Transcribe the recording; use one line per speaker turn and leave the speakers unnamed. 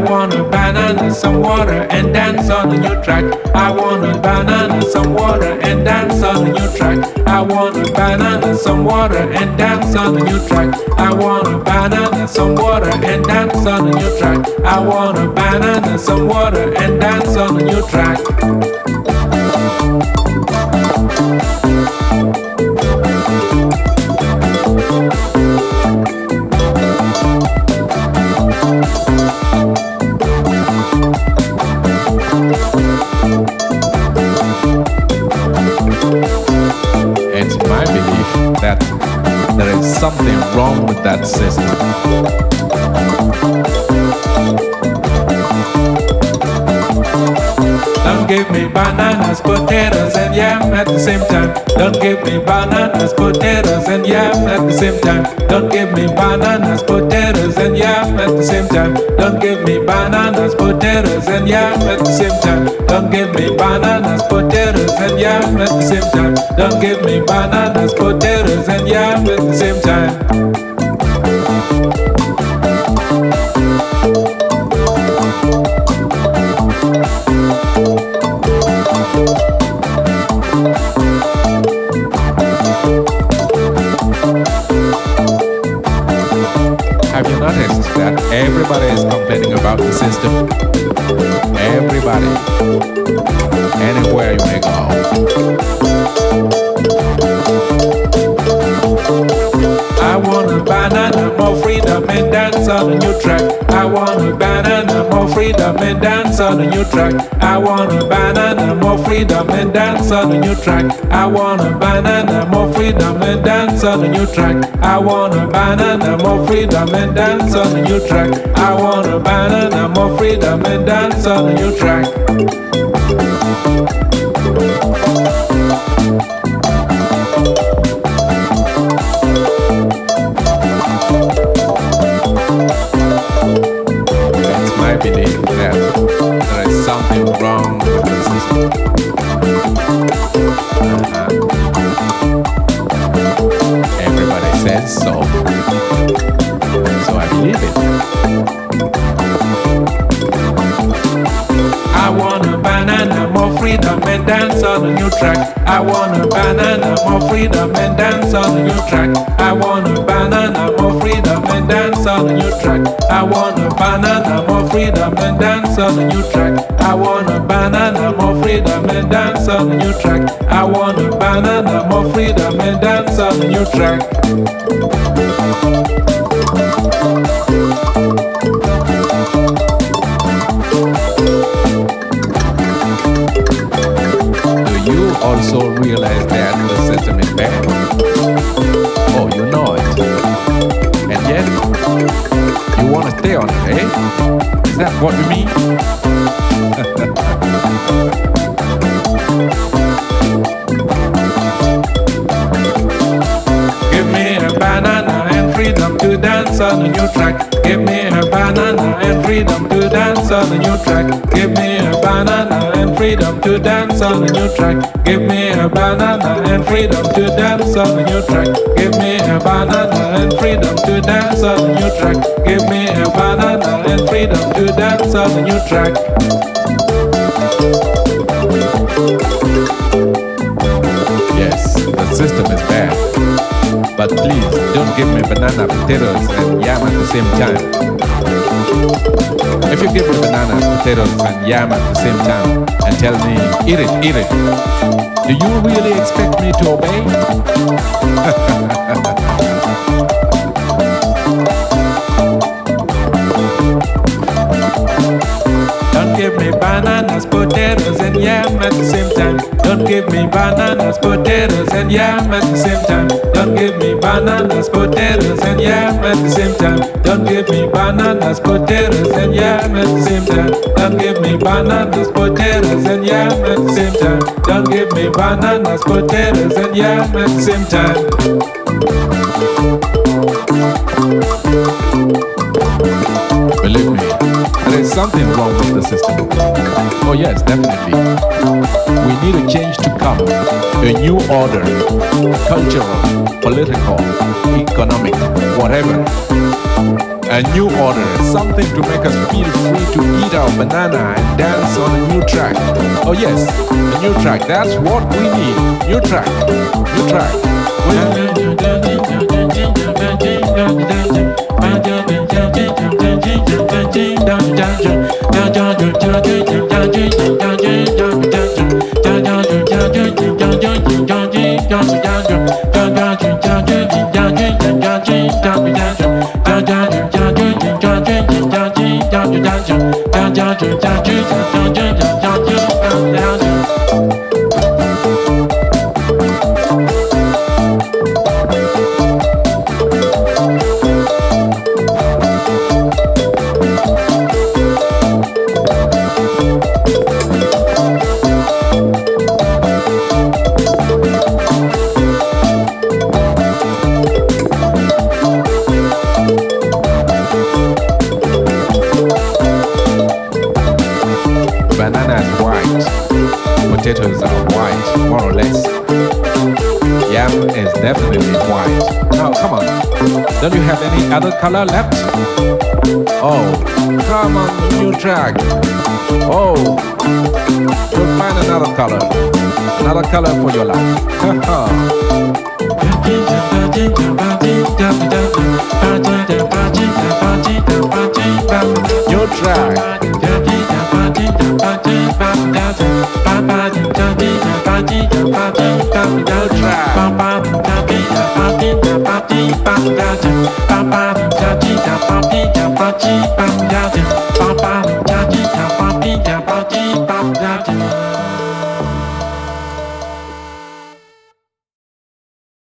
want a banana, some water, and dance on the new track. I want a banana, some water, and dance on the new track. I want a banana, some water, and dance on the new track. I want a banana, some water, and dance on the new track. I want a banana, some water, and dance on the new track. It's my belief that there is something wrong with that system. Don't give me bananas, potatoes, and yam at the same time. Don't give me bananas, potatoes, and yam at the same time. Don't give me bananas, potatoes, and yam at the same time. Don't give me bananas, potatoes, and yam at the same time. Don't give me bananas, potatoes, and yam at the same time. Don't give me bananas, potatoes, and yam at the same time. Have you noticed that everybody is complaining about the system? Everybody. Anywhere you may go. I want a banana, more freedom, and dance on a new track. I want a banana, more freedom, and dance on a new track. I want a banana, more freedom, and dance on a new track. I want a banana, more freedom, and dance on a new track. I want a banana, more freedom, and dance on a new track. I want a banana, more freedom, and dance on a new track. I believe that there is something wrong with the system. Everybody says so. So I believe it. I want a banana, more freedom, and dance on a new track. I want a banana, more freedom, and dance on a new track. I want a banana, more freedom, and dance on a new track. I want a banana, more freedom, and dance on a new track. I want a banana, more freedom, and dance on a new track. I want a banana, more freedom, and dance on a new track. Do you also realize that the system is bad? Oh, you know it. And yet, you want to stay on it, eh? Is that what we mean? Give me a banana and freedom to dance on a new track. Give me a banana and freedom to dance on a new track. Give me a banana and freedom to dance on a new track. Give me a banana and freedom to dance on a new track. Give me a banana and freedom to dance on a new track. Give me a banana and freedom to dance on a new track. Yes, the system is bad. But please, don't give me banana, potatoes, and yam at the same time. If you give me banana, potatoes, and yam at the same time, and tell me, eat it, do you really expect me to obey? Don't give me bananas, potatoes, and yam at the same time. Don't give me bananas, potatoes, and yam at the same time. Don't give me bananas, potatoes, and yam at the same time. Don't give me bananas, potatoes, and yam at the same time. Don't give me bananas, potatoes, and yam at the same time. Don't give me bananas, potatoes, and yam at the same time. Believe me, there is something wrong with the system. Oh yes, definitely. We need a change to come. A new order. Cultural, political, economic, whatever. A new order, something to make us feel free to eat our banana and dance on a new track. Oh yes, a new track, that's what we need. New track, new track. Banana is white, potatoes are white, more or less. Yam is definitely white. Now, come on. Don't you have any other color left? Oh, come on, new track. Oh, you'll find another color. Another color for your life. New track. New track.